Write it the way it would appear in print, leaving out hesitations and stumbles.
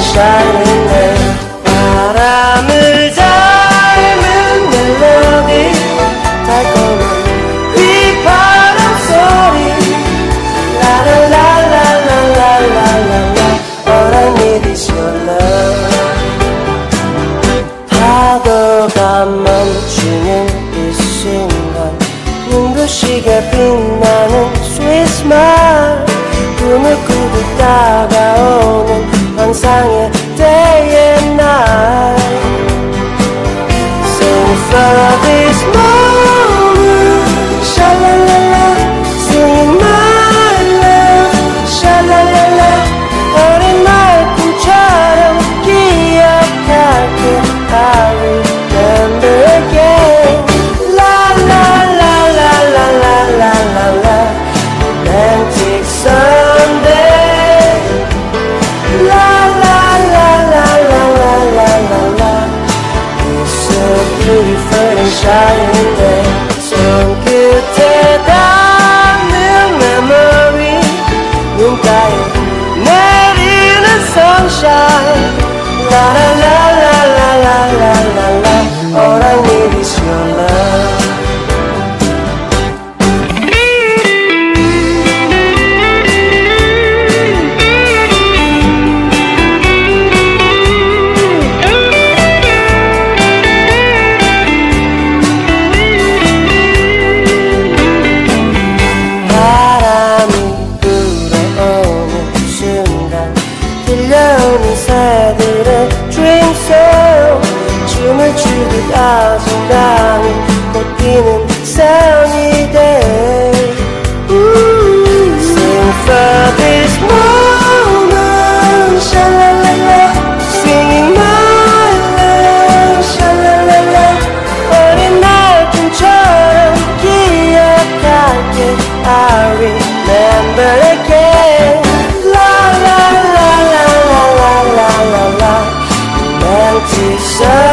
shining day. 바람을 닮은 멜로디, 달콤한 휘파람 소리. 라라라라라라라라. All I need is your love. 파도가 멈추는 이 순간, 눈부시게 빛나는 sweet smile. 꿈을 꾸듯 다가오는 환상의 day and night. Sing for this moment, sha-la-la-la. Singing my love, sha-la-la-la. 어린 날 꿈처럼 기억할게. I remember again. La-la-la-la-la-la-la-la. Romantic Sunday. La-la-la-la-la-la-la-la. It's so beautiful and shining day. 손끝에 닿는 memory. 눈가에 내리는 sunshine. La-la-la-la-la-la-la-la. All I need is your love. 바람이 불어오는 순간, 들려오는 새들의 dream song. 춤을 추듯 아름다운 꽃피는 sunny day. Sing for this moment, sha-la-la-la. Singing my love, sha-la-la-la. 어린 날 꿈처럼 기억할게. I remember again. La-la-la-la-la-la-la-la. Romantic sun.